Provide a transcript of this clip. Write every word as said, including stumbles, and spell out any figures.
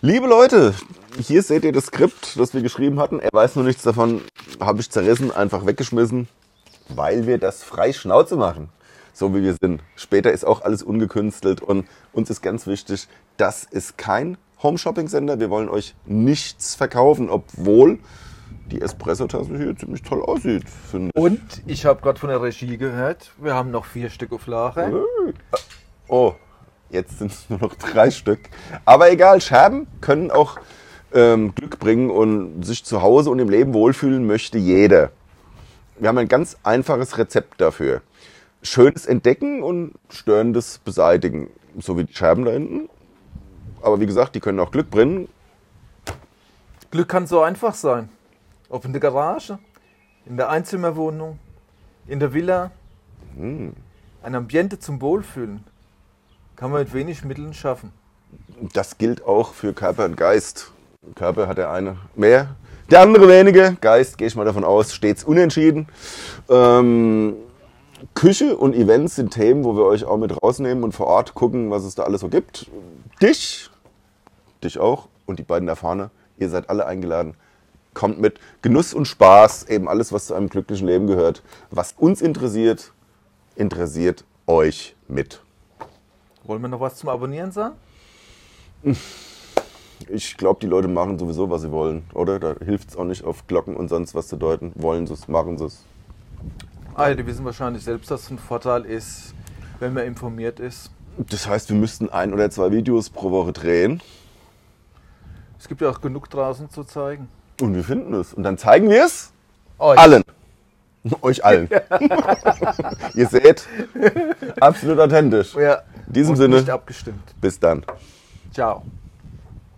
Liebe Leute, hier seht ihr das Skript, das wir geschrieben hatten. Er weiß nur nichts davon, habe ich zerrissen, einfach weggeschmissen, weil wir das frei Schnauze machen. So wie wir sind. Später ist auch alles ungekünstelt und uns ist ganz wichtig, das ist kein Home-Shopping-Sender. Wir wollen euch nichts verkaufen, obwohl die Espresso-Tasse hier ziemlich toll aussieht, finde ich. Und ich habe gerade von der Regie gehört, wir haben noch vier Stück auf Lager. Oh, jetzt sind es nur noch drei Stück. Aber egal, Scherben können auch ähm, Glück bringen und sich zu Hause und im Leben wohlfühlen möchte jeder. Wir haben ein ganz einfaches Rezept dafür. Schönes Entdecken und Störendes beseitigen. So wie die Scherben da hinten. Aber wie gesagt, die können auch Glück bringen. Glück kann so einfach sein. Ob in der Garage, in der Einzimmerwohnung, in der Villa. Hm. Ein Ambiente zum Wohlfühlen kann man mit wenig Mitteln schaffen. Das gilt auch für Körper und Geist. Körper hat der eine mehr, der andere weniger. Geist, gehe ich mal davon aus, stets unentschieden. Ähm, Küche und Events sind Themen, wo wir euch auch mit rausnehmen und vor Ort gucken, was es da alles so gibt. Dich, dich auch und die beiden da vorne, ihr seid alle eingeladen. Kommt mit Genuss und Spaß, eben alles, was zu einem glücklichen Leben gehört. Was uns interessiert, interessiert euch mit. Wollen wir noch was zum Abonnieren sagen? Ich glaube, die Leute machen sowieso, was sie wollen, oder? Da hilft es auch nicht, auf Glocken und sonst was zu deuten. Wollen sie es, machen sie es. Ah ja, die wissen wahrscheinlich selbst, dass es ein Vorteil ist, wenn man informiert ist. Das heißt, wir müssten ein oder zwei Videos pro Woche drehen. Es gibt ja auch genug draußen zu zeigen. Und wir finden es. Und dann zeigen wir es Euch. allen. Euch allen. Ihr seht, absolut authentisch. Ja. In diesem Und Sinne, nicht abgestimmt. bis dann. Ciao.